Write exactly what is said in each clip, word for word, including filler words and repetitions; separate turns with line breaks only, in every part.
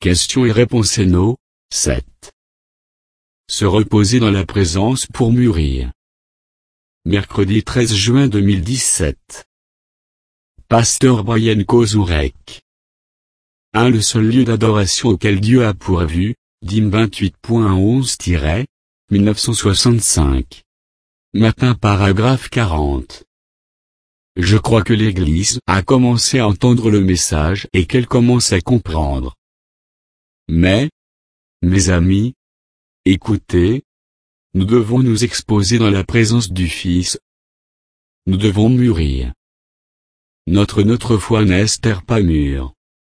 Questions et réponses No. sept. Se reposer dans la présence pour mûrir. Mercredi treize juin deux mille dix-sept. Pasteur Brian Kozurek. un Le seul lieu d'adoration auquel Dieu a pourvu, Dîmes vingt-huit point onze tiret mille neuf cent soixante-cinq. Matin paragraphe quarante. Je crois que l'Église a commencé à entendre le message et qu'elle commence à comprendre. Mais, mes amis, écoutez, nous devons nous exposer dans la présence du Fils. Nous devons mûrir. Notre notre foi n'est pas mûre.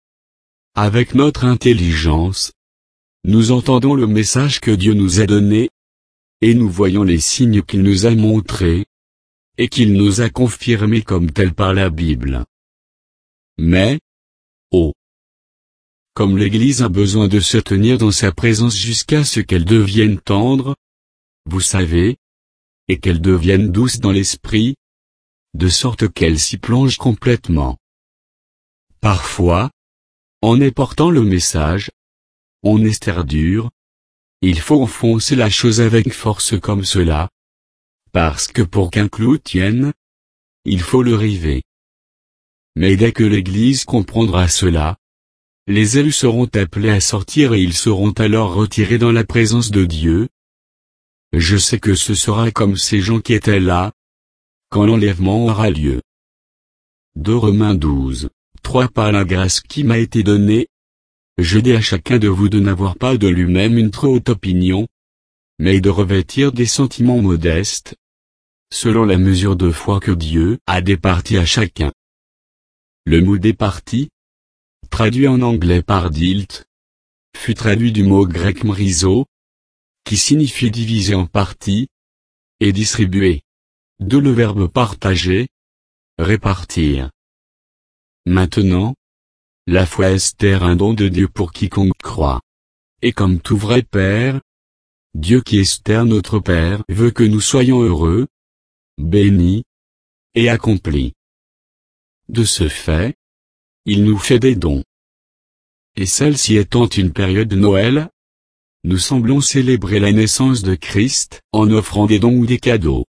Avec notre intelligence, nous entendons le message que Dieu nous a donné, et nous voyons les signes qu'il nous a montrés, et qu'il nous a confirmés comme tels par la Bible. Mais, oh! Comme l'Église a besoin de se tenir dans sa présence jusqu'à ce qu'elle devienne tendre, vous savez, et qu'elle devienne douce dans l'esprit, de sorte qu'elle s'y plonge complètement. Parfois, en éportant le message, on est dur. Il faut enfoncer la chose avec force comme cela, parce que pour qu'un clou tienne, il faut le river. Mais dès que l'Église comprendra cela, les élus seront appelés à sortir et ils seront alors retirés dans la présence de Dieu. Je sais que ce sera comme ces gens qui étaient là, quand l'enlèvement aura lieu. deux Romains douze, trois Par la grâce qui m'a été donnée, je dis à chacun de vous de n'avoir pas de lui-même une trop haute opinion, mais de revêtir des sentiments modestes, selon la mesure de foi que Dieu a départie à chacun. Le mot départie, traduit en anglais par dilt, fut traduit du mot grec mrizo, qui signifie diviser en parties, et distribuer. De le verbe partager, répartir. Maintenant, la foi est un don de Dieu pour quiconque croit. Et comme tout vrai Père, Dieu qui est notre Père veut que nous soyons heureux, bénis, et accomplis. De ce fait, il nous fait des dons. Et celle-ci étant une période de Noël, nous semblons célébrer la naissance de Christ en offrant des dons ou des cadeaux.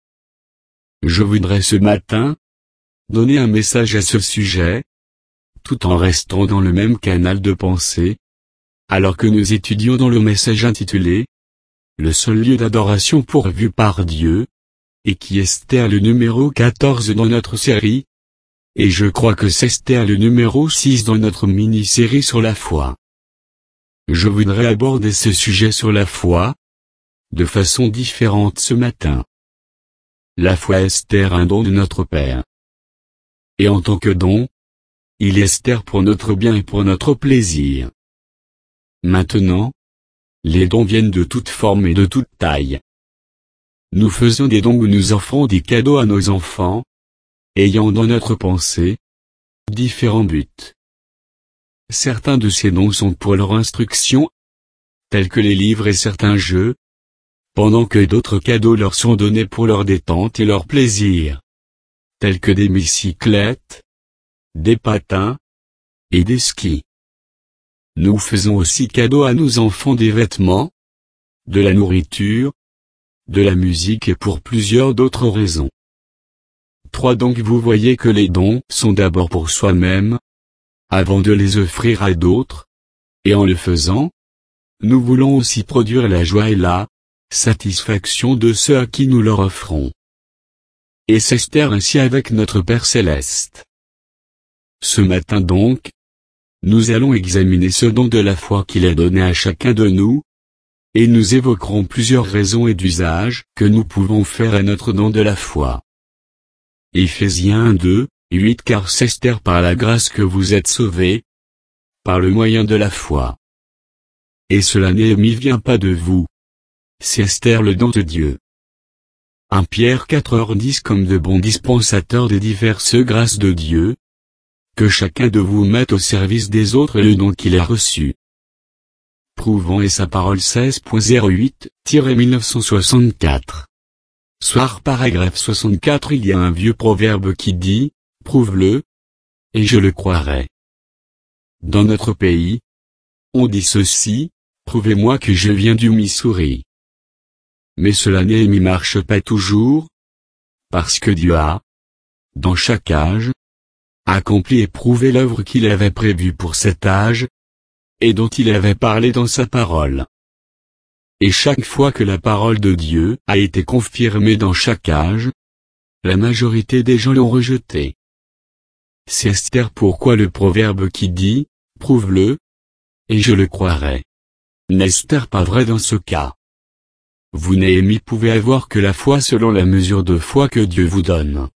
Je voudrais ce matin donner un message à ce sujet, tout en restant dans le même canal de pensée, alors que nous étudions dans le message intitulé « Le seul lieu d'adoration pourvu par Dieu », et qui est le numéro quatorze dans notre série, et je crois que c'est le numéro six dans notre mini-série sur la foi. Je voudrais aborder ce sujet sur la foi, de façon différente ce matin. La foi est un don de notre Père. Et en tant que don, il est pour notre bien et pour notre plaisir. Maintenant, les dons viennent de toute forme et de toute taille. Nous faisons des dons ou nous offrons des cadeaux à nos enfants, ayant dans notre pensée différents buts. Certains de ces dons sont pour leur instruction, tels que les livres et certains jeux, pendant que d'autres cadeaux leur sont donnés pour leur détente et leur plaisir, tels que des bicyclettes, des patins, et des skis. Nous faisons aussi cadeau à nos enfants des vêtements, de la nourriture, de la musique et pour plusieurs d'autres raisons. trois Donc vous voyez que les dons sont d'abord pour soi-même, avant de les offrir à d'autres, et en le faisant, nous voulons aussi produire la joie et la satisfaction de ceux à qui nous leur offrons. Et c'est ainsi avec notre Père Céleste. Ce matin donc, nous allons examiner ce don de la foi qu'il a donné à chacun de nous, et nous évoquerons plusieurs raisons et d'usages que nous pouvons faire à notre don de la foi. Éphésiens deux, huit Car c'est par la grâce que vous êtes sauvés, par le moyen de la foi. Et cela n'est vient pas de vous. C'est le don de Dieu. un Pierre quatre heures dix Comme de bons dispensateurs des diverses grâces de Dieu, que chacun de vous mette au service des autres le don qu'il a reçu. Prouvant et sa parole seize point zéro huit mille neuf cent soixante-quatre. Soir paragraphe soixante-quatre Il y a un vieux proverbe qui dit, prouve-le, et je le croirai. Dans notre pays, On dit ceci, prouvez-moi que je viens du Missouri. Mais cela n'y marche pas toujours, parce que Dieu a, dans chaque âge, accompli et prouvé l'œuvre qu'il avait prévue pour cet âge, et dont il avait parlé dans sa parole. Et chaque fois que la parole de Dieu a été confirmée dans chaque âge, la majorité des gens l'ont rejetée. C'est Esther pourquoi le proverbe qui dit, prouve-le, et je le croirai. N'est-ce pas vrai dans ce cas? Vous Néhémie pouvez avoir que la foi selon la mesure de foi que Dieu vous donne.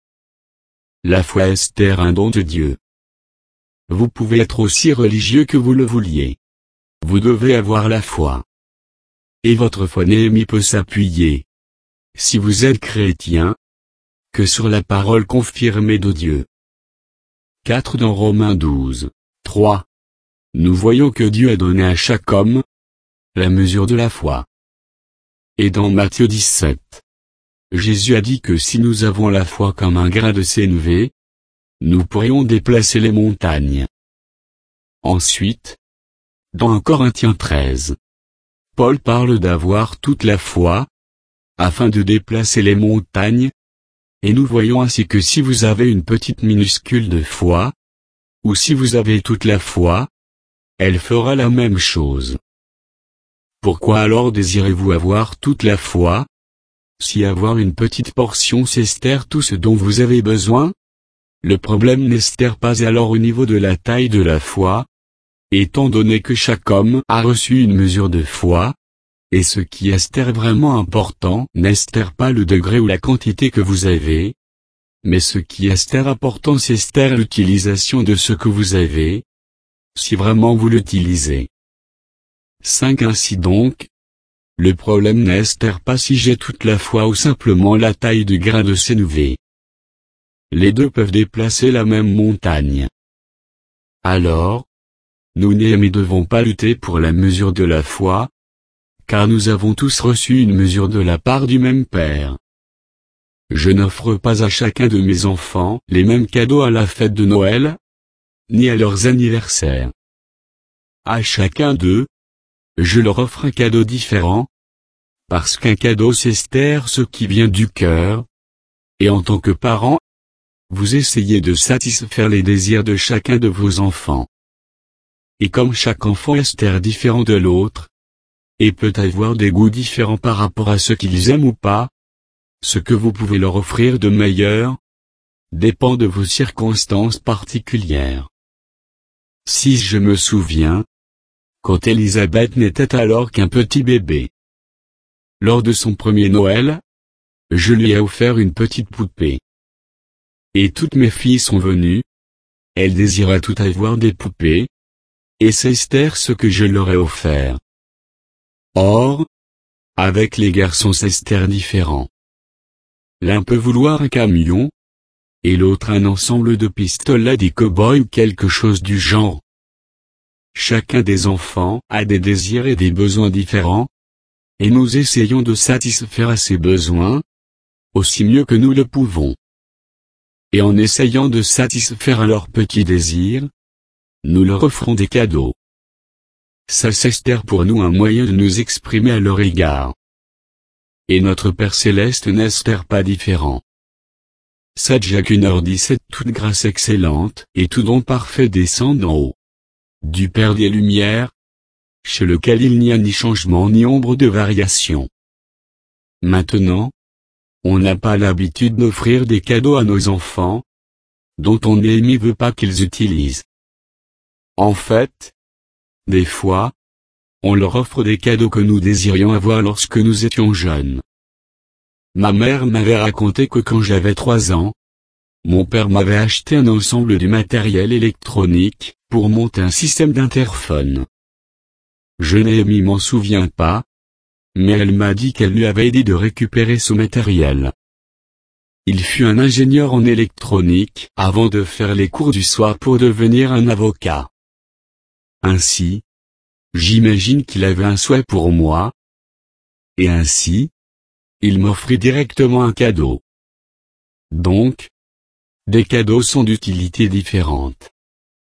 La foi est un don de Dieu. Vous pouvez être aussi religieux que vous le vouliez. Vous devez avoir la foi. Et votre foi Néhémie peut s'appuyer, si vous êtes chrétien, que sur la parole confirmée de Dieu. quatre Dans Romains douze, trois. Nous voyons que Dieu a donné à chaque homme la mesure de la foi. Et dans Matthieu dix-sept, Jésus a dit que si nous avons la foi comme un grain de sénévé, nous pourrions déplacer les montagnes. Ensuite, dans un Corinthiens treize, Paul parle d'avoir toute la foi, afin de déplacer les montagnes, et nous voyons ainsi que si vous avez une petite minuscule de foi, ou si vous avez toute la foi, elle fera la même chose. Pourquoi alors désirez-vous avoir toute la foi? Si avoir une petite portion c'est tout ce dont vous avez besoin? Le problème n'est pas alors au niveau de la taille de la foi, étant donné que chaque homme a reçu une mesure de foi, et ce qui est vraiment important n'est pas le degré ou la quantité que vous avez, mais ce qui est important c'est l'utilisation de ce que vous avez, si vraiment vous l'utilisez. cinq Ainsi donc, le problème n'est pas si j'ai toute la foi ou simplement la taille du grain de sénévé. Les deux peuvent déplacer la même montagne. Alors, nous ne devons pas lutter pour la mesure de la foi, car nous avons tous reçu une mesure de la part du même Père. Je n'offre pas à chacun de mes enfants les mêmes cadeaux à la fête de Noël, ni à leurs anniversaires. À chacun d'eux, je leur offre un cadeau différent, parce qu'un cadeau c'est ce qui vient du cœur, et en tant que parent, vous essayez de satisfaire les désirs de chacun de vos enfants. Et comme chaque enfant est différent de l'autre, et peut avoir des goûts différents par rapport à ce qu'ils aiment ou pas, ce que vous pouvez leur offrir de meilleur, dépend de vos circonstances particulières. Si je me souviens, quand Élisabeth n'était alors qu'un petit bébé. Lors de son premier Noël, je lui ai offert une petite poupée. Et toutes mes filles sont venues. Elles désiraient toutes avoir des poupées. Et c'est ce que je leur ai offert. Or, avec les garçons c'est différent. L'un peut vouloir un camion, et l'autre un ensemble de pistolets des cow-boys ou quelque chose du genre. Chacun des enfants a des désirs et des besoins différents, et nous essayons de satisfaire à ces besoins, aussi mieux que nous le pouvons. Et en essayant de satisfaire à leurs petits désirs, nous leur offrons des cadeaux. Ça c'est pour nous un moyen de nous exprimer à leur égard. Et notre Père Céleste n'est pas différent. sept Jacques une heure dix-sept Toute grâce excellente et tout don parfait descend d'en haut, du Père des Lumières, chez lequel il n'y a ni changement ni ombre de variation. Maintenant, on n'a pas l'habitude d'offrir des cadeaux à nos enfants, dont on ne veut pas qu'ils utilisent. En fait, des fois, on leur offre des cadeaux que nous désirions avoir lorsque nous étions jeunes. Ma mère m'avait raconté que quand j'avais trois ans, mon père m'avait acheté un ensemble du matériel électronique, pour monter un système d'interphone. Je ne m'en souviens pas, mais elle m'a dit qu'elle lui avait aidé de récupérer ce matériel. Il fut un ingénieur en électronique avant de faire les cours du soir pour devenir un avocat. Ainsi, j'imagine qu'il avait un souhait pour moi. Et ainsi, il m'offrit directement un cadeau. Donc, des cadeaux sont d'utilité différente.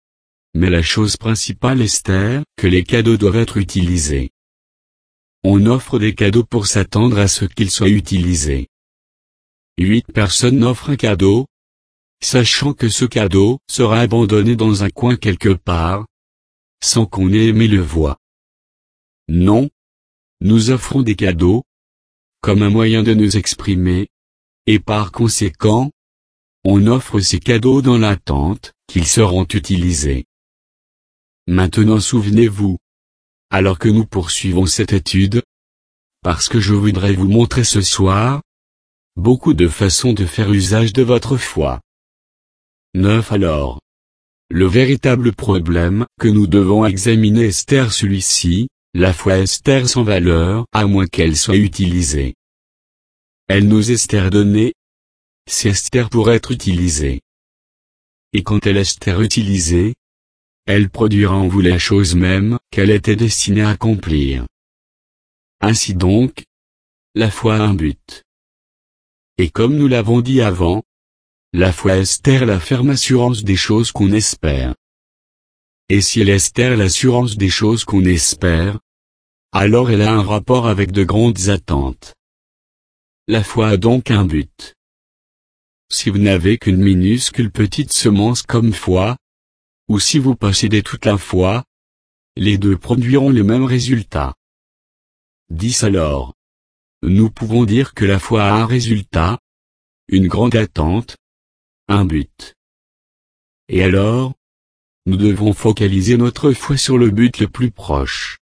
Mais la chose principale Esther, que les cadeaux doivent être utilisés. On offre des cadeaux pour s'attendre à ce qu'ils soient utilisés. Huit personnes offrent un cadeau, sachant que ce cadeau sera abandonné dans un coin quelque part, sans qu'on ait aimé le voir. Non. Nous offrons des cadeaux, comme un moyen de nous exprimer, et par conséquent, on offre ces cadeaux dans l'attente qu'ils seront utilisés. Maintenant souvenez-vous, alors que nous poursuivons cette étude, parce que je voudrais vous montrer ce soir, beaucoup de façons de faire usage de votre foi. neuf Alors. Le véritable problème que nous devons examiner Esther celui-ci, la foi Esther sans valeur à moins qu'elle soit utilisée. Elle nous Esther donnée, c'est Esther pour être utilisée. Et quand elle est Esther utilisée, elle produira en vous la chose même qu'elle était destinée à accomplir. Ainsi donc, la foi a un but. Et comme nous l'avons dit avant, la foi Esther la ferme assurance des choses qu'on espère. Et si elle Esther l'assurance des choses qu'on espère, alors elle a un rapport avec de grandes attentes. La foi a donc un but. Si vous n'avez qu'une minuscule petite semence comme foi, ou si vous possédez toute la foi, les deux produiront le même résultat. dix Alors. Nous pouvons dire que la foi a un résultat, une grande attente, un but. Et alors, nous devons focaliser notre foi sur le but le plus proche.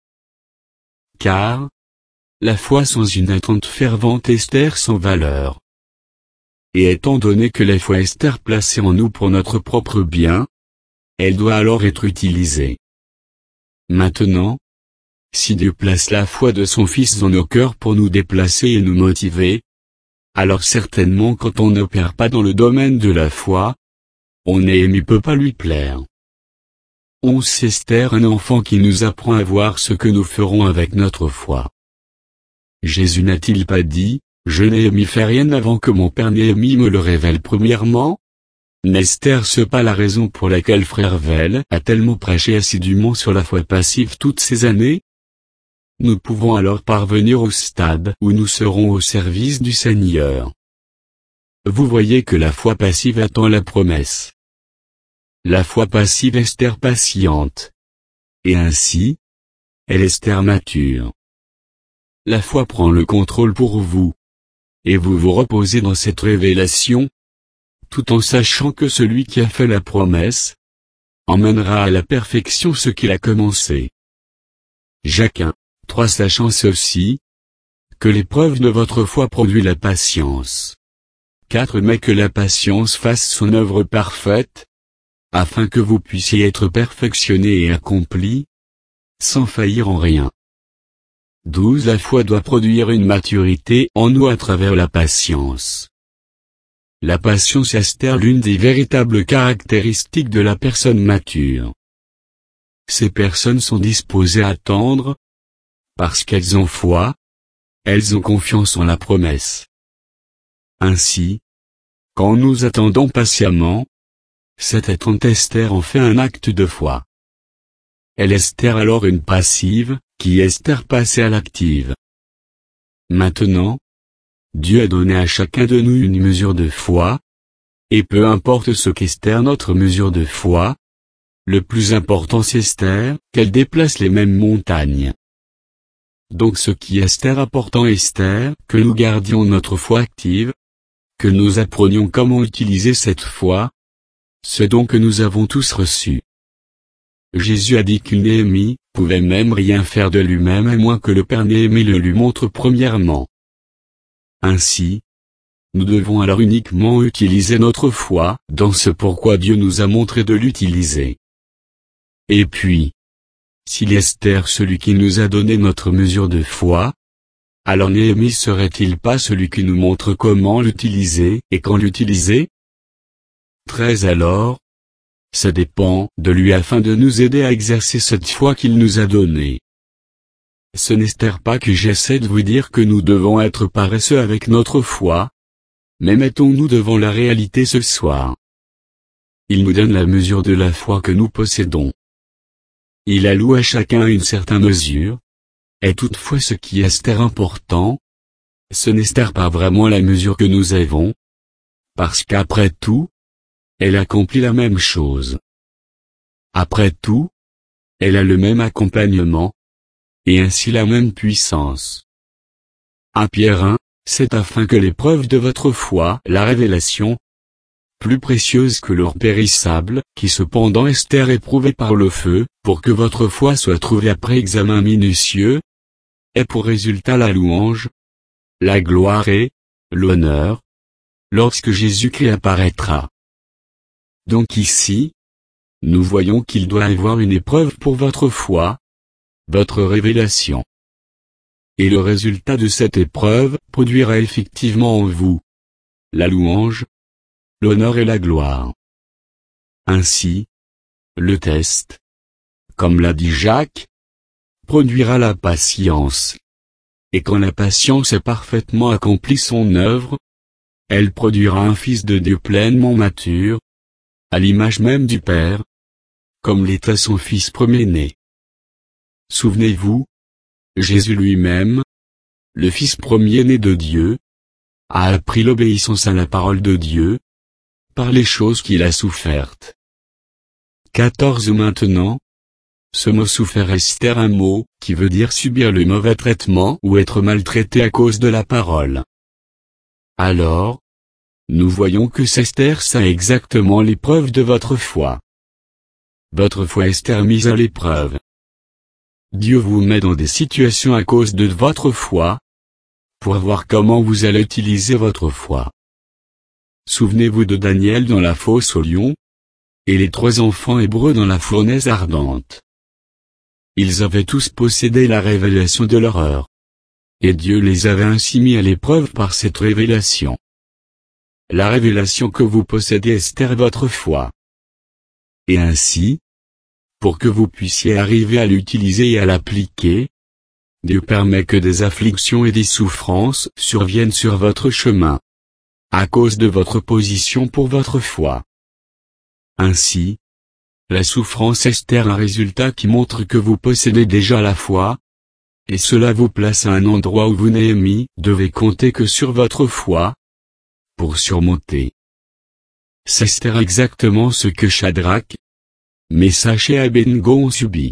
Car, la foi sans une attente fervente Esther sans valeur. Et étant donné que la foi Esther placée en nous pour notre propre bien, elle doit alors être utilisée. Maintenant, si Dieu place la foi de son Fils dans nos cœurs pour nous déplacer et nous motiver, alors certainement quand on n'opère pas dans le domaine de la foi, on n'est aimé peut pas lui plaire. onze Esther un enfant qui nous apprend à voir ce que nous ferons avec notre foi. Jésus n'a-t-il pas dit, je Néhémie fais rien avant que mon père Néhémie me le révèle premièrement? N'est-ce pas la raison pour laquelle frère Vell a tellement prêché assidûment sur la foi passive toutes ces années? Nous pouvons alors parvenir au stade où nous serons au service du Seigneur. Vous voyez que la foi passive attend la promesse. La foi passive Esther patiente. Et ainsi, elle Esther mature. La foi prend le contrôle pour vous. Et vous vous reposez dans cette révélation, tout en sachant que celui qui a fait la promesse emmènera à la perfection ce qu'il a commencé. Jacques un, trois Sachant ceci, que l'épreuve de votre foi produit la patience. quatre Mais que la patience fasse son œuvre parfaite, afin que vous puissiez être perfectionnés et accomplis, sans faillir en rien. douze La foi doit produire une maturité en nous à travers la patience. La patience Esther l'une des véritables caractéristiques de la personne mature. Ces personnes sont disposées à attendre, parce qu'elles ont foi, elles ont confiance en la promesse. Ainsi, quand nous attendons patiemment, cette attente Esther en fait un acte de foi. Elle Esther alors une passive, qui Esther passée à l'active. Maintenant, Dieu a donné à chacun de nous une mesure de foi, et peu importe ce qu'Esther notre mesure de foi, le plus important c'est Esther, qu'elle déplace les mêmes montagnes. Donc ce qui Esther apportant Esther, que nous gardions notre foi active, que nous apprenions comment utiliser cette foi, ce don que nous avons tous reçu. Jésus a dit qu'une Néhémie pouvait même rien faire de lui-même à moins que le Père Néhémie le lui montre premièrement. Ainsi, nous devons alors uniquement utiliser notre foi, dans ce pourquoi Dieu nous a montré de l'utiliser. Et puis, s'il est Esther celui qui nous a donné notre mesure de foi, alors Néhémie serait-il pas celui qui nous montre comment l'utiliser et quand l'utiliser? treize Alors, ça dépend de lui afin de nous aider à exercer cette foi qu'il nous a donnée. Ce n'est pas que j'essaie de vous dire que nous devons être paresseux avec notre foi, mais mettons-nous devant la réalité ce soir. Il nous donne la mesure de la foi que nous possédons. il alloue à chacun une certaine mesure. Et toutefois ce qui est important, ce n'est pas vraiment la mesure que nous avons, parce qu'après tout, elle accomplit la même chose. Après tout, elle a le même accompagnement, et ainsi la même puissance. un Pierre un, c'est afin que l'épreuve de votre foi, la révélation, plus précieuse que l'or périssable, qui cependant est éprouvée par le feu, pour que votre foi soit trouvée après examen minutieux, ait pour résultat la louange, la gloire et l'honneur, lorsque Jésus-Christ apparaîtra. Donc ici, nous voyons qu'il doit y avoir une épreuve pour votre foi, votre révélation. Et le résultat de cette épreuve produira effectivement en vous la louange, l'honneur et la gloire. Ainsi, le test, comme l'a dit Jacques, produira la patience. Et quand la patience a parfaitement accompli son œuvre, elle produira un Fils de Dieu pleinement mature, à l'image même du Père, comme l'était son Fils premier-né. Souvenez-vous, Jésus lui-même, le Fils premier-né de Dieu, a appris l'obéissance à la parole de Dieu, par les choses qu'il a souffertes. quatorze Maintenant, ce mot souffert est un mot, qui veut dire subir le mauvais traitement ou être maltraité à cause de la parole. Alors, nous voyons que Esther ça exactement l'épreuve de votre foi. Votre foi est mise à l'épreuve. Dieu vous met dans des situations à cause de votre foi, pour voir comment vous allez utiliser votre foi. Souvenez-vous de Daniel dans la fosse au lion, et les trois enfants hébreux dans la fournaise ardente. Ils avaient tous possédé la révélation de leur heure. Et Dieu les avait ainsi mis à l'épreuve par cette révélation. La révélation que vous possédez est votre foi. Et ainsi, pour que vous puissiez arriver à l'utiliser et à l'appliquer, Dieu permet que des afflictions et des souffrances surviennent sur votre chemin, à cause de votre position pour votre foi. Ainsi, la souffrance est un résultat qui montre que vous possédez déjà la foi, et cela vous place à un endroit où vous, Néhémie, devez compter que sur votre foi, pour surmonter. C'est exactement ce que Shadrach, Meshach et Abednego ont subi.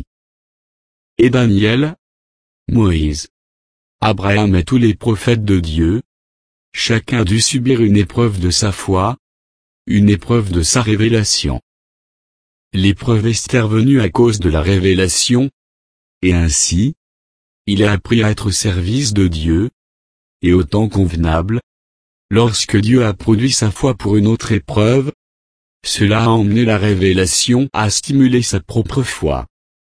Et Daniel, Moïse, Abraham et tous les prophètes de Dieu, chacun dut subir une épreuve de sa foi, une épreuve de sa révélation. L'épreuve est venue à cause de la révélation, et ainsi, il a appris à être au service de Dieu, et au temps convenable. Lorsque Dieu a produit sa foi pour une autre épreuve, cela a emmené la révélation à stimuler sa propre foi.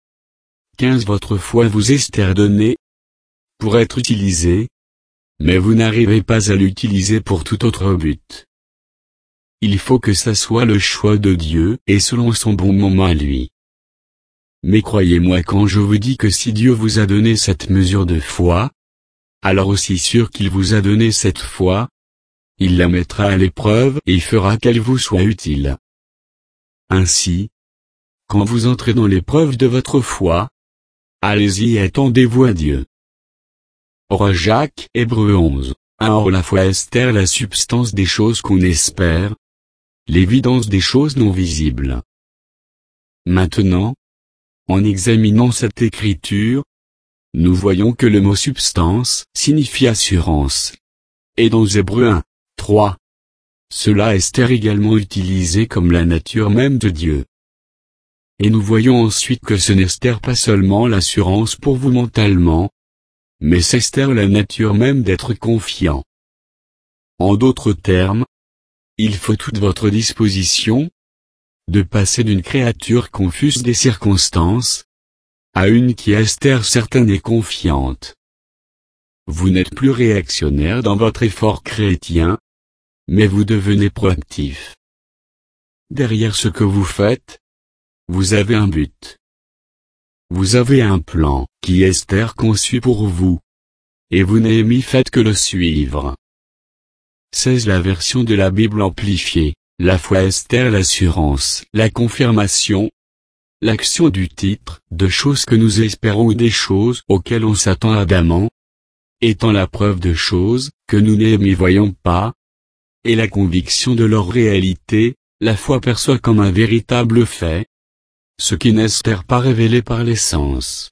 quinze Votre foi vous est donnée pour être utilisée, mais vous n'arrivez pas à l'utiliser pour tout autre but. Il faut que ça soit le choix de Dieu et selon son bon moment à lui. Mais croyez-moi quand je vous dis que si Dieu vous a donné cette mesure de foi, alors aussi sûr qu'il vous a donné cette foi, il la mettra à l'épreuve et fera qu'elle vous soit utile. Ainsi, quand vous entrez dans l'épreuve de votre foi, allez-y et attendez-vous à Dieu. Roi Jacques, Hébreux onze, un Or la foi est la substance des choses qu'on espère, l'évidence des choses non visibles. Maintenant, en examinant cette écriture, nous voyons que le mot substance signifie assurance. Et dans Hébreux un, trois, cela est également utilisé comme la nature même de Dieu. Et nous voyons ensuite que ce n'est pas seulement l'assurance pour vous mentalement, mais c'est la nature même d'être confiant. En d'autres termes, il faut toute votre disposition, de passer d'une créature confuse des circonstances, à une qui est certaine et confiante. Vous n'êtes plus réactionnaire dans votre effort chrétien, mais vous devenez proactif. Derrière ce que vous faites, vous avez un but. Vous avez un plan, qui est conçu pour vous. Et vous n'avez fait que le suivre. C'est la version de la Bible amplifiée. La foi est l'assurance, la confirmation, l'action du titre, de choses que nous espérons ou des choses auxquelles on s'attend ardemment, étant la preuve de choses que nous n'y voyons pas, et la conviction de leur réalité, la foi perçoit comme un véritable fait, ce qui n'est pas révélé par les sens.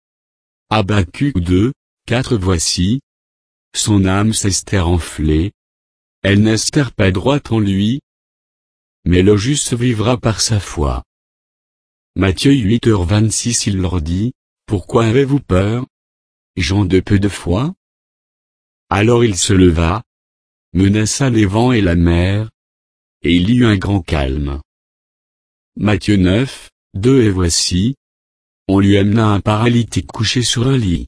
Habacuc deux, quatre Voici, son âme s'est enflée, elle n'est pas droite en lui, mais le juste vivra par sa foi. Matthieu huit heures vingt-six Il leur dit, pourquoi avez-vous peur, gens de peu de foi? Alors il se leva, menaça les vents et la mer, et il y eut un grand calme. Matthieu neuf, deux Et voici, on lui amena un paralytique couché sur un lit.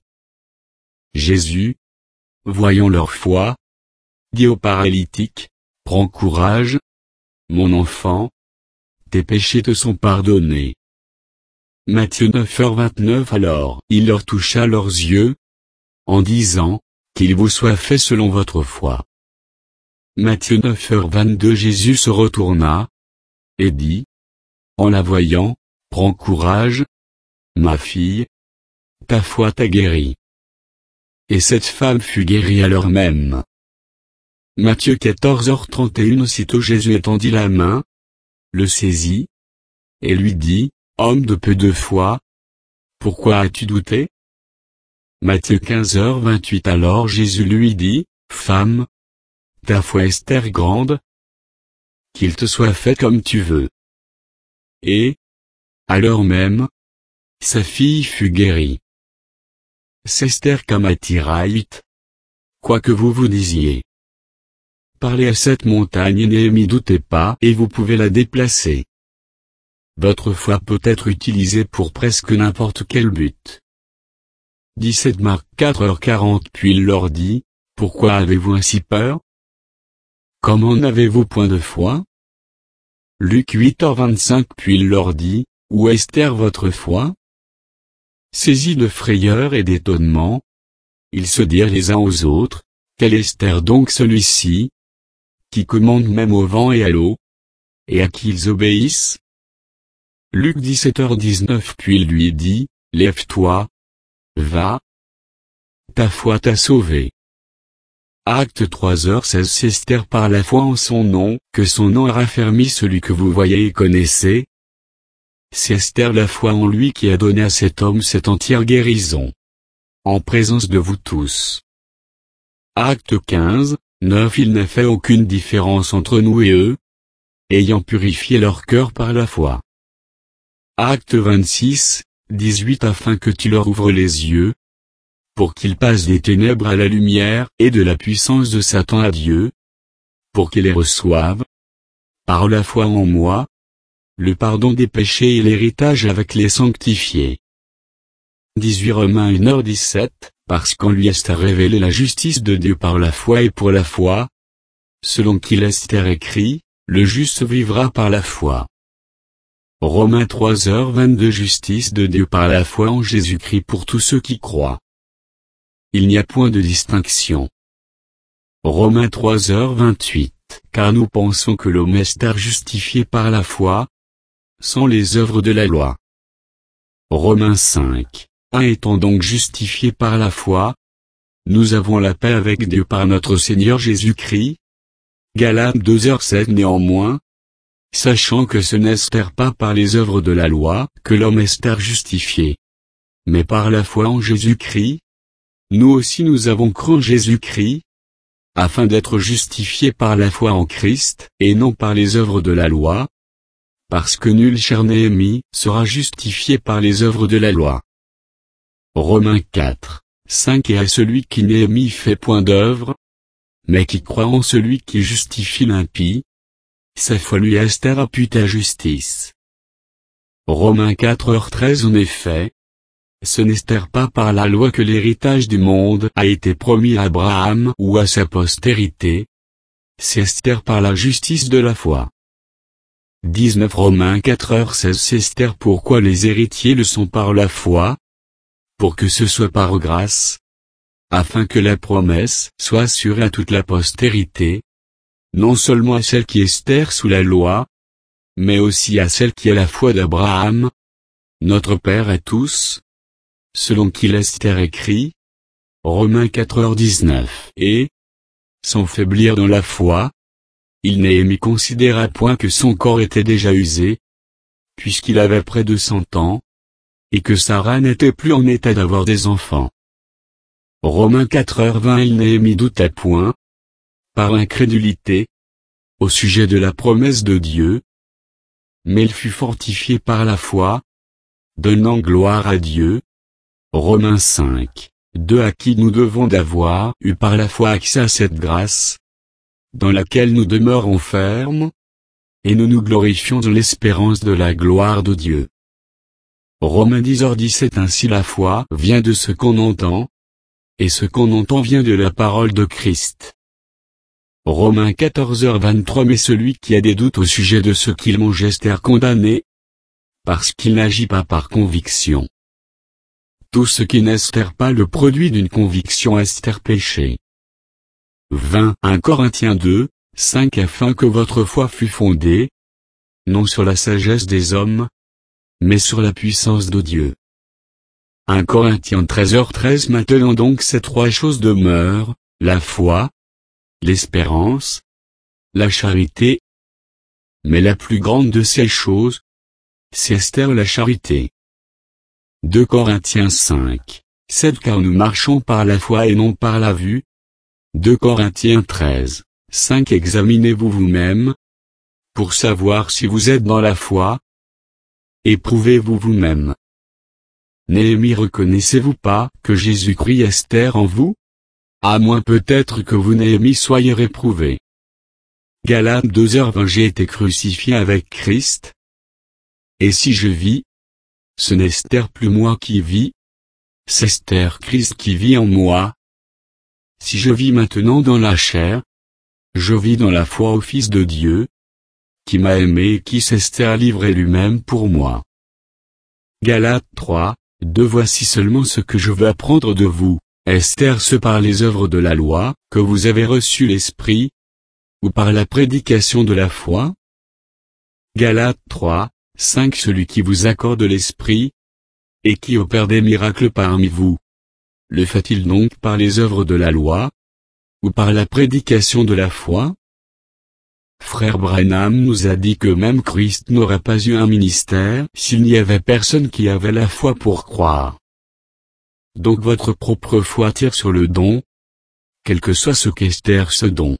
Jésus, voyant leur foi, dit au paralytique, prends courage, mon enfant, tes péchés te sont pardonnés. Matthieu neuf heures vingt-neuf Alors il leur toucha leurs yeux, en disant, qu'il vous soit fait selon votre foi. Matthieu neuf heures vingt-deux Jésus se retourna, et dit, en la voyant, prends courage, ma fille, ta foi t'a guérie. Et cette femme fut guérie à l'heure même. Matthieu quatorze heures trente et un Aussitôt Jésus étendit la main, le saisit, et lui dit, homme de peu de foi, pourquoi as-tu douté? Matthieu quinze heures vingt-huit Alors Jésus lui dit, femme, ta foi est grande, qu'il te soit fait comme tu veux. Et, à l'heure même, sa fille fut guérie. C'est comme à Tiraït, quoi que vous vous disiez. Parlez à cette montagne et n'y doutez pas et vous pouvez la déplacer. Votre foi peut être utilisée pour presque n'importe quel but. dix-sept Marc quatre heures quarante Puis il leur dit, pourquoi avez-vous ainsi peur? Comment n'avez-vous point de foi? Luc huit heures vingt-cinq Puis il leur dit, où est votre foi? Saisis de frayeur et d'étonnement, ils se dirent les uns aux autres, quel est donc celui-ci, qui commande même au vent et à l'eau, et à qui ils obéissent? Luc dix-sept heures dix-neuf Puis il lui dit, lève-toi, va, ta foi t'a sauvé. Acte trois heures seize C'est Esther par la foi en son nom, que son nom a raffermi celui que vous voyez et connaissez. C'est Esther la foi en lui qui a donné à cet homme cette entière guérison. En présence de vous tous. Acte quinze, neuf Il n'a fait aucune différence entre nous et eux, ayant purifié leur cœur par la foi. Acte vingt-six, dix-huit Afin que tu leur ouvres les yeux, pour qu'ils passent des ténèbres à la lumière et de la puissance de Satan à Dieu, pour qu'ils les reçoivent, par la foi en moi, le pardon des péchés et l'héritage avec les sanctifiés. dix-huit Romains une heure dix-sept Parce qu'en lui est révélé la justice de Dieu par la foi et pour la foi, selon qu'il est écrit, le juste vivra par la foi. Romains trois heures vingt-deux Justice de Dieu par la foi en Jésus-Christ pour tous ceux qui croient. Il n'y a point de distinction. Romains trois heures vingt-huit Car nous pensons que l'homme est justifié par la foi, sans les œuvres de la loi. Romains cinq un Étant donc justifiés par la foi, nous avons la paix avec Dieu par notre Seigneur Jésus-Christ. Galates deux heures sept Néanmoins, sachant que ce n'est pas par les œuvres de la loi que l'homme est justifié, mais par la foi en Jésus-Christ, nous aussi nous avons cru en Jésus-Christ, afin d'être justifiés par la foi en Christ, et non par les œuvres de la loi, parce que nul chair Néhémie sera justifié par les œuvres de la loi. Romains quatre, cinq Et à celui qui Néhémie fait point d'œuvre, mais qui croit en celui qui justifie l'impie, sa foi lui est réputée justice. Romains quatre heures treize En effet, ce n'est pas par la loi que l'héritage du monde a été promis à Abraham ou à sa postérité, c'est par la justice de la foi. dix-neuf Romains quatre heures seize C'est pourquoi les héritiers le sont par la foi, pour que ce soit par grâce, afin que la promesse soit assurée à toute la postérité, non seulement à celle qui est sous la loi, mais aussi à celle qui est la foi d'Abraham, notre Père à tous, selon qu'il Esther écrit, Romains quatre heures dix-neuf. Et, sans faiblir dans la foi, il Néhémie considéra point que son corps était déjà usé, puisqu'il avait près de cent ans, et que Sarah n'était plus en état d'avoir des enfants. Romains quatre heures vingt. Il Néhémie douta point, par incrédulité, au sujet de la promesse de Dieu, mais il fut fortifié par la foi, donnant gloire à Dieu. Romains cinq, deux. À qui nous devons d'avoir eu par la foi accès à cette grâce, dans laquelle nous demeurons fermes, et nous nous glorifions de l'espérance de la gloire de Dieu. Romains dix heures dix-sept. Ainsi la foi vient de ce qu'on entend, et ce qu'on entend vient de la parole de Christ. Romains quatorze heures vingt-trois. Mais celui qui a des doutes au sujet de ce qu'il mange Esther condamné, parce qu'il n'agit pas par conviction. Tout ce qui n'Esther pas le produit d'une conviction Esther péché. vingt. un Corinthiens deux, cinq. Afin que votre foi fût fondée, non sur la sagesse des hommes, mais sur la puissance de Dieu. un Corinthiens treize heures treize. Maintenant donc ces trois choses demeurent, la foi, l'espérance, la charité. Mais la plus grande de ces choses, c'est Esther la charité. deux Corinthiens cinq, sept. Car nous marchons par la foi et non par la vue. deux Corinthiens treize, cinq. Examinez-vous vous-même, pour savoir si vous êtes dans la foi. Éprouvez-vous vous-même. Néhémie, reconnaissez-vous pas que Jésus-Christ Esther en vous? À moins peut-être que vous Néhémie soyez réprouvé. Galates deux heures vingt. J'ai été crucifié avec Christ. Et si je vis, ce n'est Esther plus moi qui vis, c'est Esther Christ qui vit en moi. Si je vis maintenant dans la chair, je vis dans la foi au Fils de Dieu, qui m'a aimé et qui s'Esther a livré lui-même pour moi. Galates trois, deux. Voici seulement ce que je veux apprendre de vous, Esther, ce par les œuvres de la loi, que vous avez reçu l'Esprit, ou par la prédication de la foi. Galates trois, cinq. Celui qui vous accorde l'Esprit, et qui opère des miracles parmi vous, le fait-il donc par les œuvres de la loi, ou par la prédication de la foi? Frère Branham nous a dit que même Christ n'aurait pas eu un ministère s'il n'y avait personne qui avait la foi pour croire. Donc votre propre foi tire sur le don, quel que soit ce qu'Esther ce don.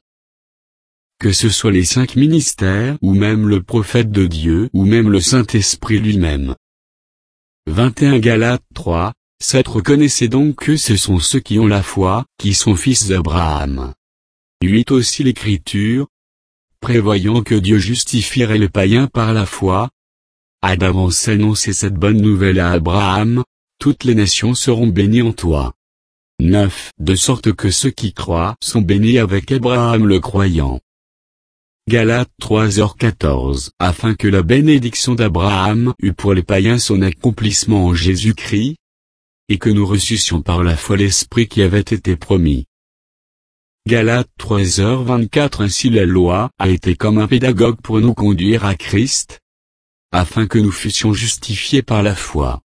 Que ce soit les cinq ministères ou même le prophète de Dieu ou même le Saint-Esprit lui-même. vingt et un Galates trois, sept. Reconnaissez donc que ce sont ceux qui ont la foi, qui sont fils d'Abraham. huit. Aussi l'Écriture, prévoyant que Dieu justifierait les païens par la foi, a d'avance annoncé cette bonne nouvelle à Abraham, toutes les nations seront bénies en toi. neuf. De sorte que ceux qui croient sont bénis avec Abraham le croyant. Galates trois heures quatorze. Afin que la bénédiction d'Abraham eût pour les païens son accomplissement en Jésus-Christ, et que nous reçussions par la foi l'Esprit qui avait été promis. Galates trois heures vingt-quatre. Ainsi la loi a été comme un pédagogue pour nous conduire à Christ, afin que nous fussions justifiés par la foi.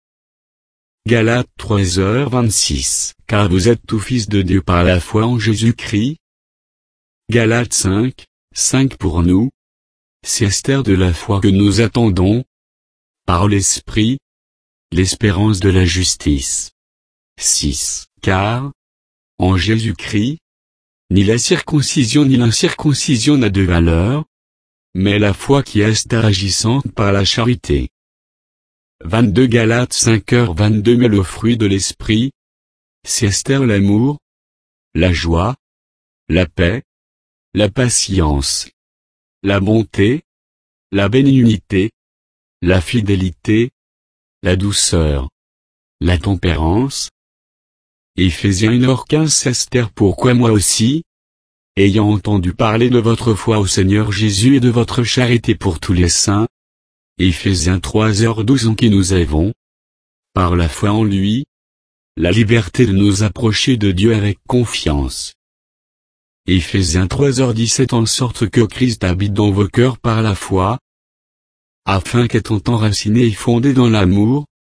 Galates trois heures vingt-six. Car vous êtes tous fils de Dieu par la foi en Jésus-Christ. Galates cinq, cinq. Pour nous, c'est Esther de la foi que nous attendons, par l'Esprit, l'espérance de la justice. six. Car, en Jésus-Christ, ni la circoncision ni l'incirconcision n'a de valeur, mais la foi qui est Esther agissante par la charité. vingt-deux Galates cinq heures vingt-deux. Mais le fruit de l'Esprit, c'est Esther l'amour, la joie, la paix, la patience, la bonté, la bénignité, la fidélité, la douceur, la tempérance. Éphésiens un heure quinze. Esther, pourquoi moi aussi, ayant entendu parler de votre foi au Seigneur Jésus et de votre charité pour tous les saints. Éphésiens trois heures douze. En qui nous avons, par la foi en lui, la liberté de nous approcher de Dieu avec confiance. Éphésiens trois heures dix-sept. En sorte que Christ habite dans vos cœurs par la foi, afin qu'étant enracinés et fondés dans l'amour,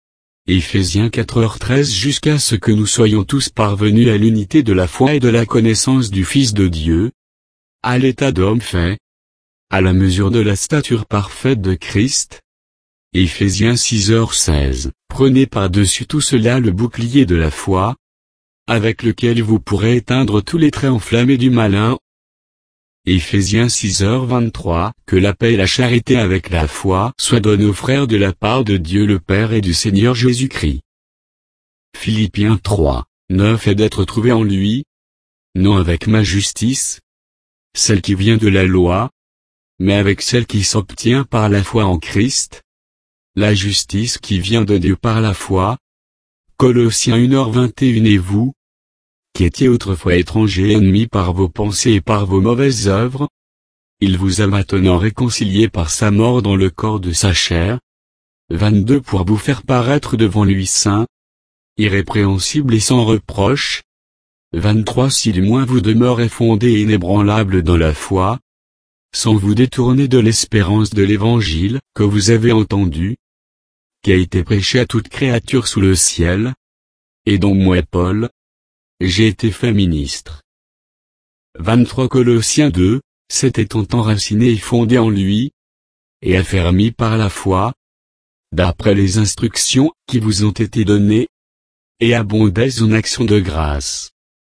Éphésiens quatre heures treize jusqu'à ce que nous soyons tous parvenus à l'unité de la foi et de la connaissance du Fils de Dieu, à l'état d'homme fait, à la mesure de la stature parfaite de Christ. Éphésiens six heures seize. Prenez par-dessus tout cela le bouclier de la foi, avec lequel vous pourrez éteindre tous les traits enflammés du malin. Éphésiens six heures vingt-trois. Que la paix et la charité avec la foi soient données aux frères de la part de Dieu le Père et du Seigneur Jésus-Christ. Philippiens trois neuf. Et d'être trouvé en lui, non avec ma justice, celle qui vient de la loi, mais avec celle qui s'obtient par la foi en Christ, la justice qui vient de Dieu par la foi. Colossiens une heure vingt et un. Et vous, qui étiez autrefois étrangers et ennemis par vos pensées et par vos mauvaises œuvres, il vous a maintenant réconciliés par sa mort dans le corps de sa chair. vingt-deux. Pour vous faire paraître devant lui saint, irrépréhensible et sans reproche. vingt-trois. Si du moins vous demeurez fondés et inébranlables dans la foi, sans vous détourner de l'espérance de l'évangile, que vous avez entendu, qui a été prêché à toute créature sous le ciel, et dont moi Paul, j'ai été fait ministre. vingt-trois. Colossiens deux, sept. Étant enracinés et fondés en lui, et affermis par la foi, d'après les instructions qui vous ont été données, et abondez en actions de grâce.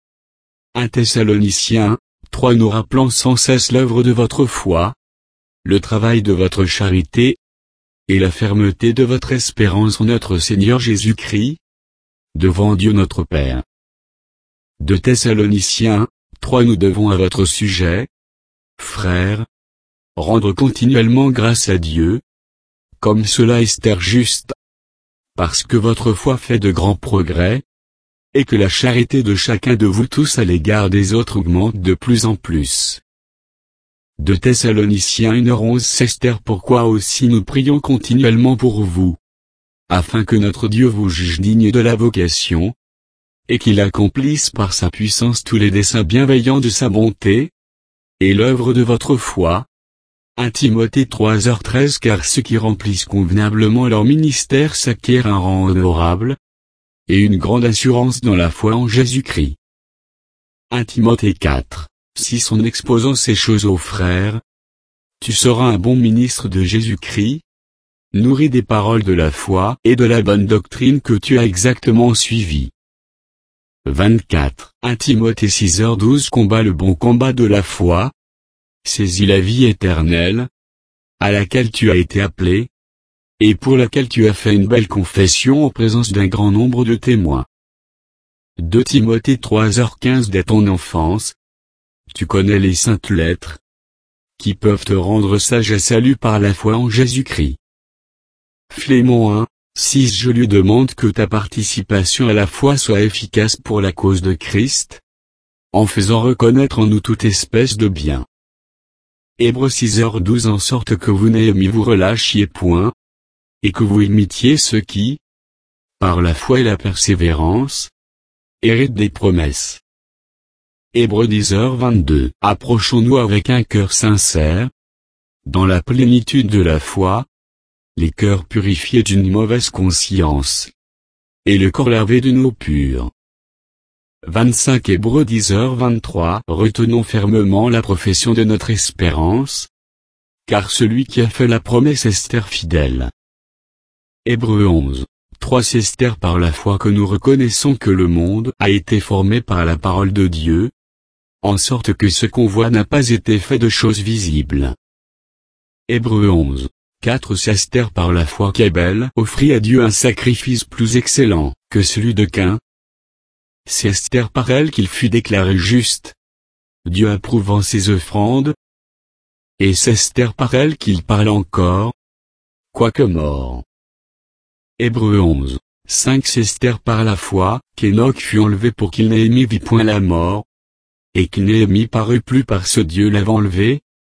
un Thessaloniciens trois. Nous rappelant sans cesse l'œuvre de votre foi, le travail de votre charité, et la fermeté de votre espérance en notre Seigneur Jésus-Christ, devant Dieu notre Père. deux Thessaloniciens trois. Nous devons à votre sujet, frères, rendre continuellement grâce à Dieu, comme cela est juste, parce que votre foi fait de grands progrès, et que la charité de chacun de vous tous à l'égard des autres augmente de plus en plus. deux Thessaloniciens une heure onze. C'est pourquoi aussi nous prions continuellement pour vous, afin que notre Dieu vous juge digne de la vocation, et qu'il accomplisse par sa puissance tous les desseins bienveillants de sa bonté, et l'œuvre de votre foi. un Timothée trois heures treize. Car ceux qui remplissent convenablement leur ministère s'acquièrent un rang honorable, et une grande assurance dans la foi en Jésus-Christ. un Timothée quatre six. En exposant ces choses aux frères, tu seras un bon ministre de Jésus-Christ, nourri des paroles de la foi et de la bonne doctrine que tu as exactement suivie. vingt-quatre. un Timothée six heures douze. Combat le bon combat de la foi, saisis la vie éternelle, à laquelle tu as été appelé, et pour laquelle tu as fait une belle confession en présence d'un grand nombre de témoins. deux Timothée trois heures quinze. Dès ton enfance, tu connais les saintes lettres, qui peuvent te rendre sage à salut par la foi en Jésus-Christ. Philémon un six. Je lui demande que ta participation à la foi soit efficace pour la cause de Christ, en faisant reconnaître en nous toute espèce de bien. Hébreux six heures douze. En sorte que vous n'ayez vous relâchiez point, et que vous imitiez ceux qui, par la foi et la persévérance, héritent des promesses. Hébreux dix heures vingt-deux. Approchons-nous avec un cœur sincère, dans la plénitude de la foi, les cœurs purifiés d'une mauvaise conscience, et le corps lavé d'une eau pure. vingt-cinq. Hébreux dix heures vingt-trois. Retenons fermement la profession de notre espérance, car celui qui a fait la promesse est fidèle. Hébreux onze trois. C'est par la foi que nous reconnaissons que le monde a été formé par la parole de Dieu, en sorte que ce qu'on voit n'a pas été fait de choses visibles. Hébreux onze quatre. C'est par la foi qu'Abel offrit à Dieu un sacrifice plus excellent que celui de Caïn. C'est par elle qu'il fut déclaré juste, Dieu approuvant ses offrandes. Et c'est par elle qu'il parle encore, quoique mort. Hébreux onze cinq. C'est par la foi qu'Enoch fut enlevé pour qu'il n'ait vit point la mort, et qu'il n'ait paru plus parce Dieu l'avait enlevé.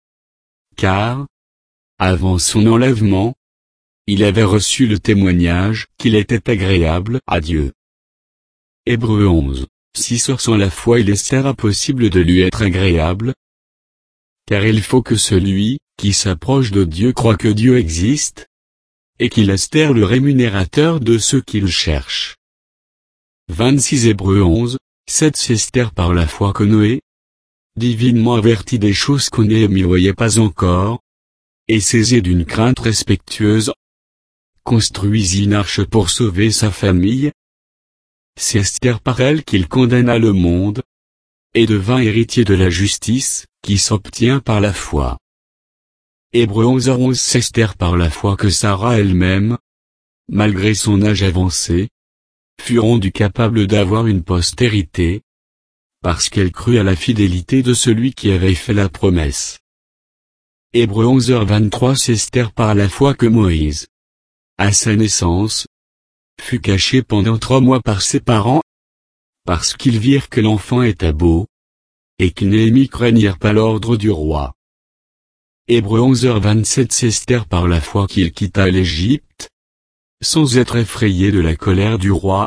Car, avant son enlèvement, il avait reçu le témoignage qu'il était agréable à Dieu. Hébreux onze six. Sans la foi il est impossible de lui être agréable, car il faut que celui qui s'approche de Dieu croit que Dieu existe, et qu'il Esther le rémunérateur de ceux qui le cherchent. vingt-six Hébreux onze, sept Esther par la foi que Noé, divinement averti des choses qu'on n'y voyait pas encore, et saisi d'une crainte respectueuse, construisit une arche pour sauver sa famille. C'est Esther par elle qu'il condamna le monde, et devint héritier de la justice, qui s'obtient par la foi. Hébreux onze onze C'est Esther par la foi que Sarah elle-même, malgré son âge avancé, fut rendue capable d'avoir une postérité, parce qu'elle crut à la fidélité de celui qui avait fait la promesse. Hébreux onze vingt-trois C'est Esther par la foi que Moïse, à sa naissance, fut caché pendant trois mois par ses parents, parce qu'ils virent que l'enfant était beau, et qu'ils Néhémie craignirent pas l'ordre du roi. Hébreux onze vingt-sept C'est Esther par la foi qu'il quitta l'Égypte, sans être effrayé de la colère du roi,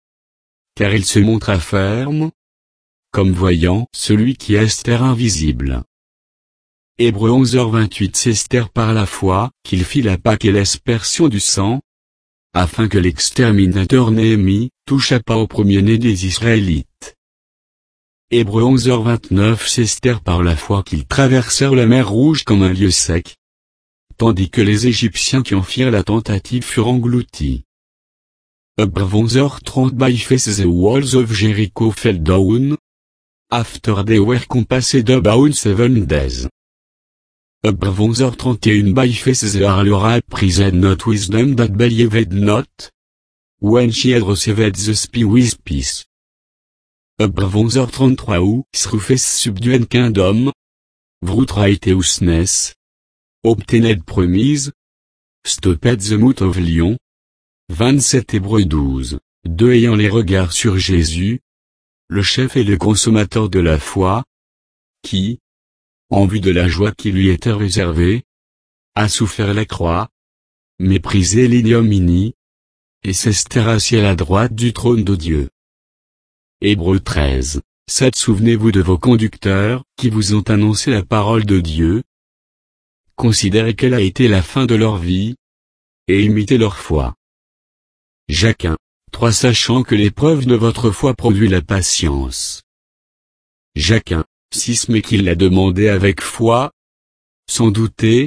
car il se montra ferme, comme voyant celui qui est Esther invisible. Hébreux onze vingt-huit C'est Esther par la foi qu'il fit la Pâque et l'aspersion du sang, afin que l'exterminateur Néhémie touchât pas au premier-né des Israélites. Hébreux onze vingt-neuf C'est Esther par la foi qu'ils traversèrent la mer Rouge comme un lieu sec, tandis que les Égyptiens qui en firent la tentative furent engloutis. Hébreux onze trente By faith the walls of Jericho fell down, after they were compassed about seven days. Hébreux onze trente et un By faith the harlot prison not wisdom that believed not, when she had received the spirit with peace. Hébreux onze trente-trois Ou through faith subdued kingdom, through righteousness, obtained promise, stopped the mouth of lion. vingt-sept Hébreux douze, deux Ayant les regards sur Jésus, le chef et le consommateur de la foi, qui, en vue de la joie qui lui était réservée, a souffert la croix, méprisé l'ignominie, et s'est assis à la droite du trône de Dieu. Hébreux treize, sept Souvenez-vous de vos conducteurs, qui vous ont annoncé la parole de Dieu. Considérez quelle a été la fin de leur vie, et imitez leur foi. Jacques un, trois Sachant que l'épreuve de votre foi produit la patience. Jacques un, six Mais qu'il l'a demandé avec foi, sans douter,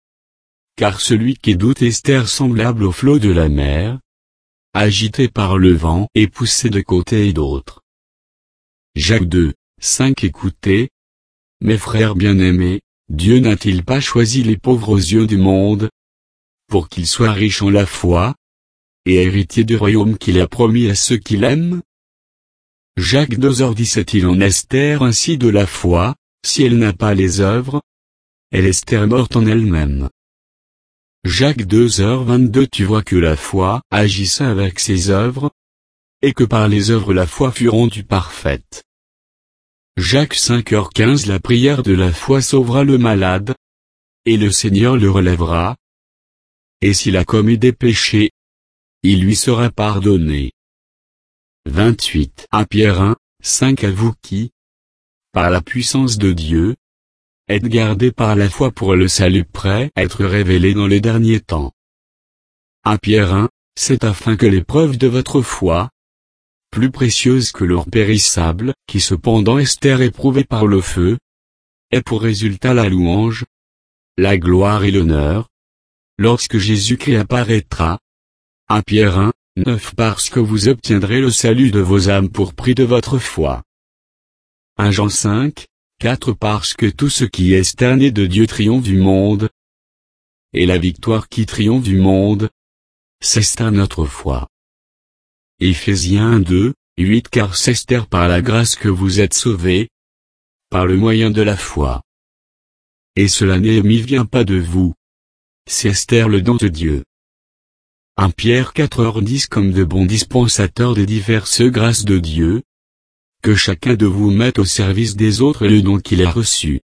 car celui qui doute est terre semblable au flot de la mer, agité par le vent et poussé de côté et d'autre. Jacques deux, cinq Écoutez, mes frères bien-aimés, Dieu n'a-t-il pas choisi les pauvres aux yeux du monde, pour qu'ils soient riches en la foi, et héritiers du royaume qu'il a promis à ceux qui l'aiment? Jacques deux dix-sept Il en Esther ainsi de la foi, si elle n'a pas les œuvres, elle est Esther morte en elle-même. Jacques deux vingt-deux Tu vois que la foi agissait avec ses œuvres, et que par les œuvres la foi fut rendue parfaite. Jacques cinq quinze La prière de la foi sauvera le malade, et le Seigneur le relèvera. Et s'il a commis des péchés, il lui sera pardonné. vingt-huit un Pierre un, cinq À vous qui, par la puissance de Dieu, êtes gardés par la foi pour le salut prêt à être révélé dans les derniers temps. un Pierre un, c'est afin que l'épreuve de votre foi, plus précieuse que l'or périssable, qui cependant est éprouvée par le feu, ait pour résultat la louange, la gloire et l'honneur, lorsque Jésus-Christ apparaîtra. un Pierre un, neuf Parce que vous obtiendrez le salut de vos âmes pour prix de votre foi. un Jean cinq, quatre Parce que tout ce qui est né de Dieu triomphe du monde, et la victoire qui triomphe du monde, c'est à notre foi. Éphésiens deux, huit Car c'est par la grâce que vous êtes sauvés, par le moyen de la foi. Et cela n'est vient pas de vous. C'est le don de Dieu. un Pierre quatre dix Comme de bons dispensateurs des diverses grâces de Dieu, que chacun de vous mette au service des autres le don qu'il a reçu.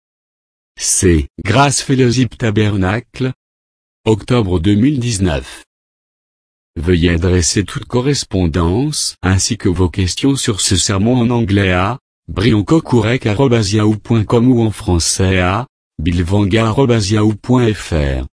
C'est Grâce Fellowship Tabernacle, octobre deux mille dix-neuf. Veuillez adresser toute correspondance ainsi que vos questions sur ce sermon en anglais à brioncocourec arobase yahoo point com ou en français à billvanga arobase yahoo point fr.